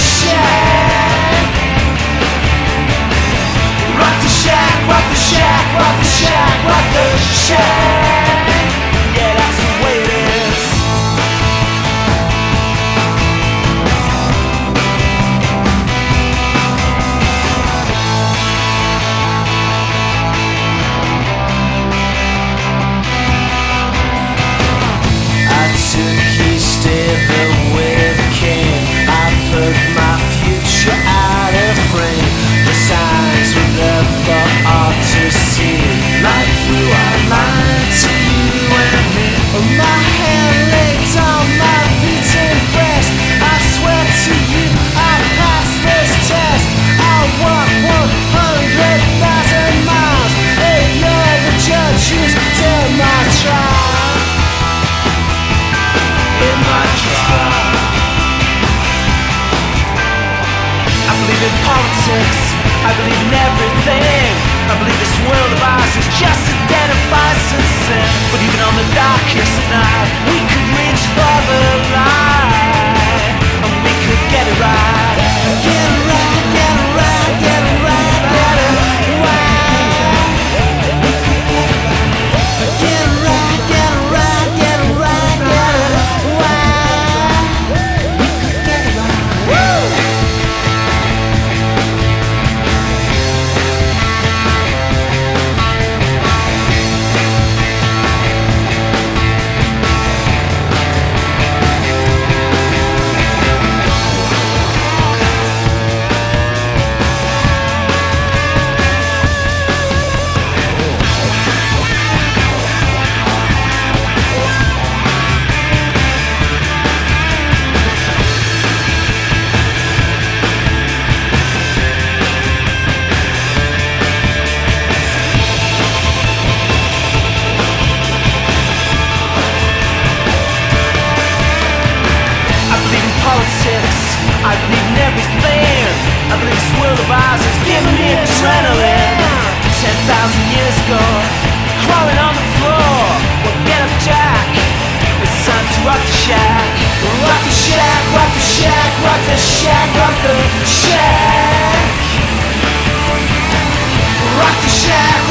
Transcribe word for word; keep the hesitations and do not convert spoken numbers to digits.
shack. Rock the shack, rock the shack, rock the shack, rock the shack. Yeah, that's the way it is. I took East River with a king. I put my future out of frame. The signs were there for all to see. Light through our line to you and me. My hand laid on my beating breast. I swear to you I'll pass this test. I'll walk one hundred thousand miles. Hey, you're the judge who's still my trial. In my trial, I believe in politics, I believe in everything. I believe this world of ours is just a den of vice and sin. But even on the darkest night, we could reach for the light, and we could get it right. Get it right, get it right, get it right, get it right. Get it right, get it right, get it right, get it right. We could get it right. Woo! I believe in everything. I believe this world of ours is giving me adrenaline. Ten thousand years ago, crawling on the floor. Well, get up, Jack. It's time to rock the shack. Rock the shack, rock the shack, rock the shack, rock the shack. Rock the shack.